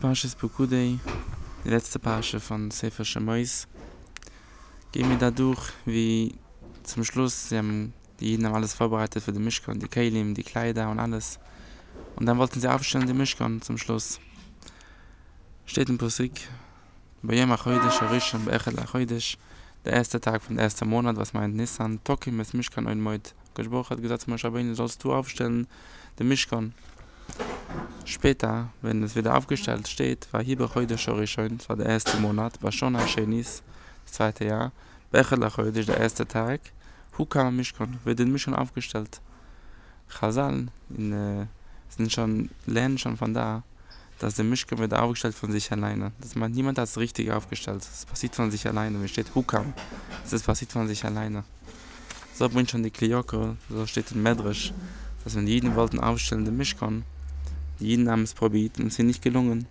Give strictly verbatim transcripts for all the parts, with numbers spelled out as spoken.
Parshas Pekudei, die letzte Parsche von Sefer Shemos. Gehen wir da durch, wie zum Schluss, sie haben, die Jiden haben alles vorbereitet für den Mishkan, die Kelim, die Kleider und alles. Und dann wollten sie aufstellen den Mishkan zum Schluss. Steht im Pusik, bei Yom HaChodesh, Arishon, Be'echel HaChodesh, der erste Tag von der ersten Monat, was meint Nissan, Tokim es Mishkan ein Moed. Kodesh Baruch hat gesagt, Moshe Rabbeinu, sollst du aufstellen den Mishkan. Später, wenn es wieder aufgestellt steht, war hier bei Chodesh Arishon, das war der erste Monat, war schon ein Shenis, das zweite Jahr, Be'echel HaChodesh, der erste Tag, Hu kam am Mishkan, wird den Mishkan aufgestellt. Chazal, in, äh, sind schon, lernen schon von da, dass der Mishkan wird aufgestellt von sich alleine. Das meint, niemand hat es richtig aufgestellt. Es passiert von sich alleine. Wenn steht Hukam, es passiert von sich alleine. So bringt schon die Kliyoko, so steht in Medrash, dass wenn die Jiden wollten aufstellen den Mishkan, die Jiden haben es probiert und es ist nicht gelungen.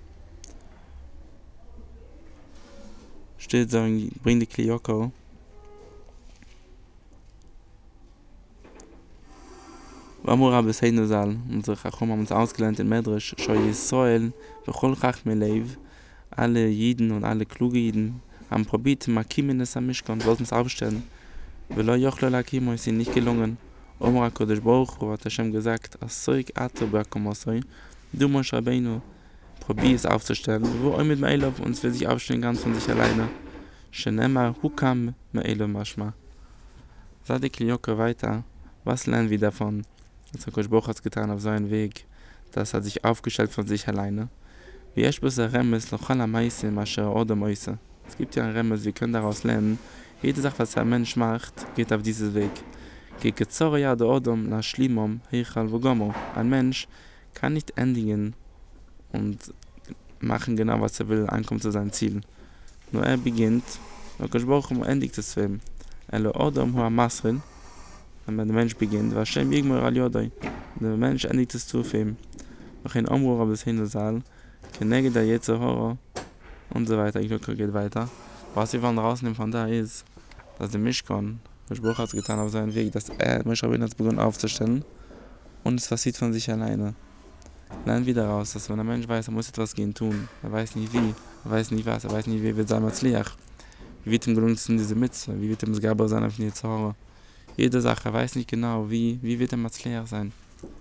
Steht so, bringt die Kliyoko. Vamur Rabbi Seinu Zal, unsere Chachom haben uns ausgelernt in Medrash, Sho Yisrael, Bechol Chachmei Leiv, alle Jiden und alle kluge Jiden haben probiert, Makimin es am Mishkan, wollten es aufstellen. Velo Yochlo Lakim, es ist ihnen nicht gelungen. Omar Kodesh Baruch Hu hat Hashem gesagt, Asoik Ato Beakomosoi, du Moshe Rabbeinu, probier es aufzustellen, wo Oimid Me'elov uns will sich aufstellen ganz von sich alleine. Shenemar Hukam Me'elov Mashma. Sagt die Kliyoko weiter, was lernen wir davon? Das hat Kodesh Baruch hat getan auf seinen Weg, das hat sich aufgestellt von sich alleine. Wie es bis der Remes lochal amaise masher odem oise. Es gibt ja ein Remes, wir können daraus lernen. Jede Sache, was ein Mensch macht, geht auf dieses Weg. Gekezore ja der Odom na schlimom heichal vogomo. Ein Mensch kann nicht endigen und machen genau, was er will, ankommen zu seinem Ziel. Nur er beginnt, und Kodesh Baruch Hu endigt es für ihn. Elo Odom hu amasrin. Wenn der Mensch beginnt, was Shem Yigmor al Yodoi. Der Mensch endigt es zu für ihn. Noch ein Omru Rabbi Seinu Zal, Kenege der Yetzer Hara und so weiter. Ich glaube, geht weiter. Was wir von rausnehmen von da ist, dass der Mishkan, Kodesh Baruch hat es getan auf seinen Weg, dass er, Moshe Rabbeinu, hat begonnen aufzustellen und es passiert von sich alleine. Lernen wir daraus, dass wenn ein Mensch weiß, er muss etwas gehen tun, er weiß nicht wie, er weiß nicht was, er weiß nicht wie wird sein Matzliach, wie wird ihm gelungen zu diese Mitzvah, wie wird ihm das Gaber sein auf den Yetzer Hara. Jede Sache, er weiß nicht genau, wie, wie wird er Matzliach sein.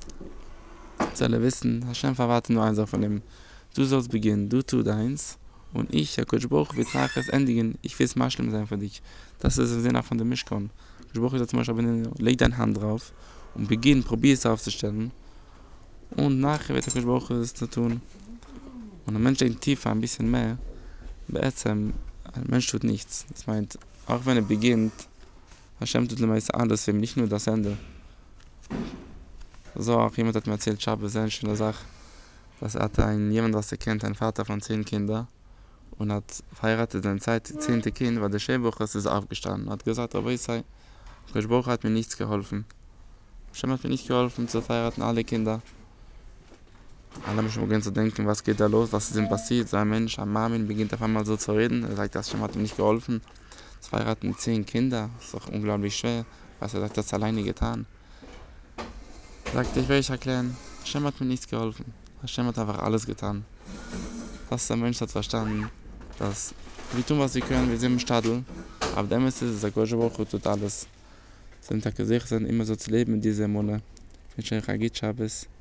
Soll er wissen, Hashem verwartet nur eins von ihm. Du sollst beginnen, du tu deins, und ich, der Kodesh Baruch, wird nachher es endigen, ich will es maschlim sein für dich. Das ist der Sinn von dem Mishkan. Kodesh Baruch sagt zum Beispiel, leg deine Hand drauf und beginn, probier es aufzustellen, und nachher wird der Kodesh Baruch es zu tun. Und ein Mensch denkt tiefer, ein bisschen mehr, beätzem, ein Mensch tut nichts. Das meint, auch wenn er beginnt, Hashem tut meist alles für ihn, nicht nur das Ende. So, auch jemand hat mir erzählt, Shabbos, eine schöne Sache, dass er hatte ein, jemand, was er kennt, ein Vater von zehn Kindern, und hat verheiratet sein Zeit, zehnte Kind, weil der Shebuch ist aufgestanden, hat gesagt, aber ich sei, Kodesh Baruch hat mir nichts geholfen. Hashem hat mir nicht geholfen, zu verheiraten alle Kinder. Alle müssen beginnen zu denken, was geht da los, was ist denn passiert, so ein Mensch, ein Mamin beginnt auf einmal so zu reden, er sagt, Hashem hat mir nicht geholfen. Zu verheiraten zehn Kinder, ist doch unglaublich schwer, was er sagt, das alleine getan. Sagt, ich will euch erklären, Hashem hat mir nichts geholfen. Hashem hat einfach alles getan. Das der Mensch hat verstanden, dass wir tun, was wir können, wir sind im Stadel, aber dem ist es, der Kodesh Baruch Hu tut alles. Sind da gesichert, immer so zu leben in dieser Monat. Ich wünsche euch ein Shabbos.